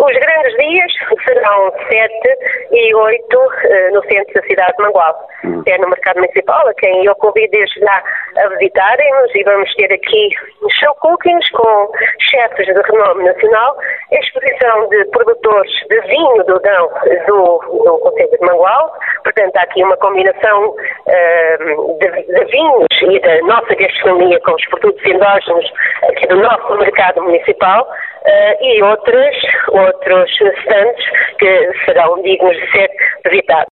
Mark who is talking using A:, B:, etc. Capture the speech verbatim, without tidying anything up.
A: Os grandes dias serão sete e oito uh, no centro da cidade de Mangualde, hum. é no mercado municipal, a quem eu convido desde já a visitarem-nos, e vamos ter aqui show cookings com chefes de renome nacional, exposição de produtores de vinho do Dão do, do Concelho de Mangualde. Portanto, há aqui uma combinação uh, de, de vinhos e da nossa gastronomia com os produtos endógenos aqui do nosso mercado municipal, uh, e outros, outros stands que serão dignos de ser visitados.